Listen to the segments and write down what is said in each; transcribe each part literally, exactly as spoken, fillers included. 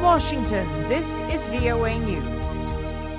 Washington, this is V O A News.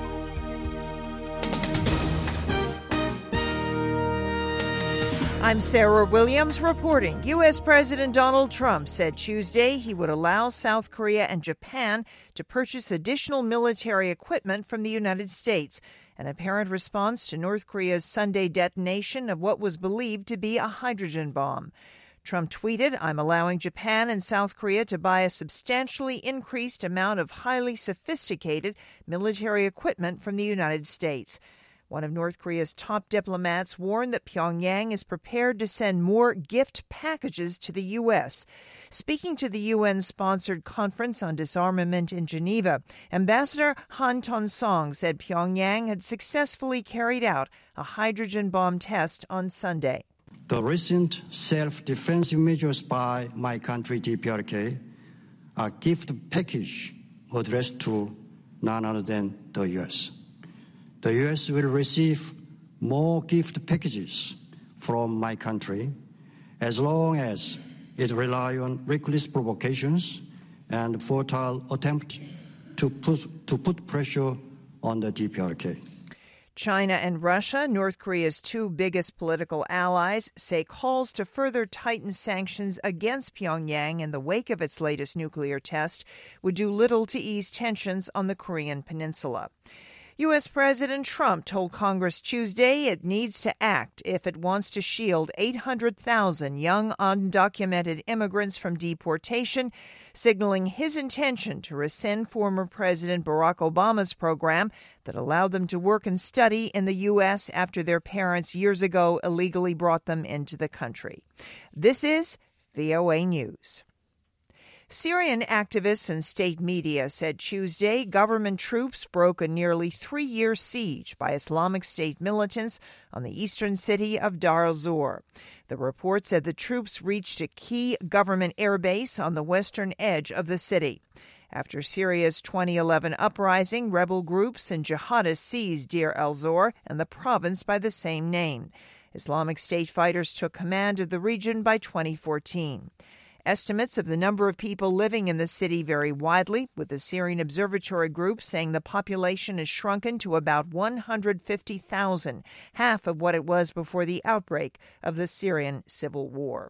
I'm Sarah Williams reporting. U S. President Donald Trump said Tuesday he would allow South Korea and Japan to purchase additional military equipment from the United States, an apparent response to North Korea's Sunday detonation of what was believed to be a hydrogen bomb. Trump tweeted, "I'm allowing Japan and South Korea to buy a substantially increased amount of highly sophisticated military equipment from the United States." One of North Korea's top diplomats warned that Pyongyang is prepared to send more gift packages to the U S. Speaking to the U N-sponsored Conference on Disarmament in Geneva, Ambassador Han Ton-song said Pyongyang had successfully carried out a hydrogen bomb test on Sunday. The recent self-defensive measures by my country, D P R K, are gift package addressed to none other than the U S. The U S will receive more gift packages from my country as long as it relies on reckless provocations and futile attempts to put, to put pressure on the D P R K. China and Russia, North Korea's two biggest political allies, say calls to further tighten sanctions against Pyongyang in the wake of its latest nuclear test would do little to ease tensions on the Korean peninsula. U S. President Trump told Congress Tuesday it needs to act if it wants to shield eight hundred thousand young undocumented immigrants from deportation, signaling his intention to rescind former President Barack Obama's program that allowed them to work and study in the U S after their parents years ago illegally brought them into the country. This is V O A News. Syrian activists and state media said Tuesday government troops broke a nearly three-year siege by Islamic State militants on the eastern city of Dar al-Zor. The report said the troops reached a key government airbase on the western edge of the city. After Syria's twenty eleven uprising, rebel groups and jihadists seized Deir al-Zor and the province by the same name. Islamic State fighters took command of the region by twenty fourteen. Estimates of the number of people living in the city vary widely, with the Syrian Observatory Group saying the population has shrunken to about one hundred fifty thousand, half of what it was before the outbreak of the Syrian civil war.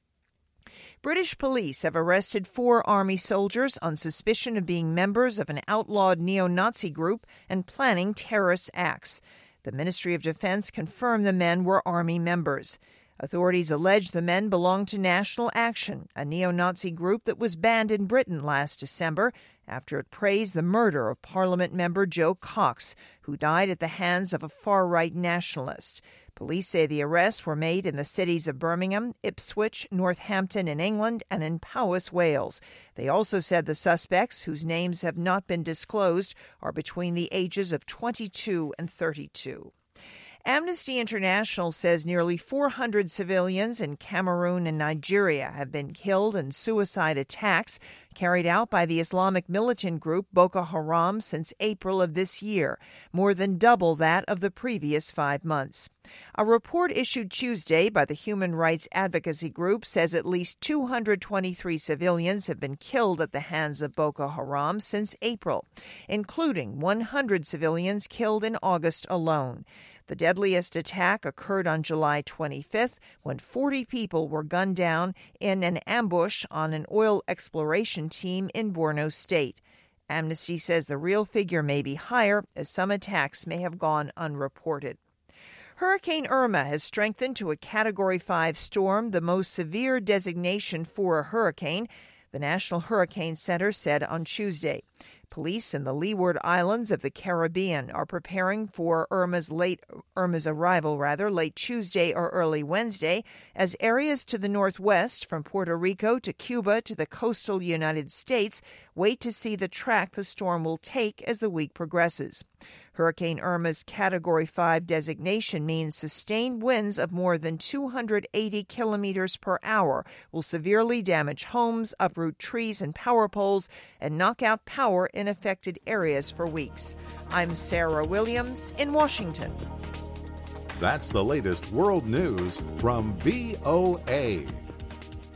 British police have arrested four army soldiers on suspicion of being members of an outlawed neo-Nazi group and planning terrorist acts. The Ministry of Defense confirmed the men were army members. Authorities allege the men belong to National Action, a neo-Nazi group that was banned in Britain last December after it praised the murder of Parliament member Joe Cox, who died at the hands of a far-right nationalist. Police say the arrests were made in the cities of Birmingham, Ipswich, Northampton in England, and in Powys, Wales. They also said the suspects, whose names have not been disclosed, are between the ages of twenty-two and thirty-two. Amnesty International says nearly four hundred civilians in Cameroon and Nigeria have been killed in suicide attacks carried out by the Islamic militant group Boko Haram since April of this year, more than double that of the previous five months. A report issued Tuesday by the human rights advocacy group says at least two hundred twenty-three civilians have been killed at the hands of Boko Haram since April, including one hundred civilians killed in August alone. The deadliest attack occurred on July twenty-fifth when forty people were gunned down in an ambush on an oil exploration team in Borno State. Amnesty says the real figure may be higher, as some attacks may have gone unreported. Hurricane Irma has strengthened to a Category five storm, the most severe designation for a hurricane, the National Hurricane Center said on Tuesday. Police in the Leeward Islands of the Caribbean are preparing for Irma's late Irma's arrival rather late Tuesday or early Wednesday, as areas to the northwest from Puerto Rico to Cuba to the coastal United States wait to see the track the storm will take as the week progresses. Hurricane Irma's Category five designation means sustained winds of more than two hundred eighty kilometers per hour will severely damage homes, uproot trees and power poles, and knock out power in affected areas for weeks. I'm Sarah Williams in Washington. That's the latest world news from V O A.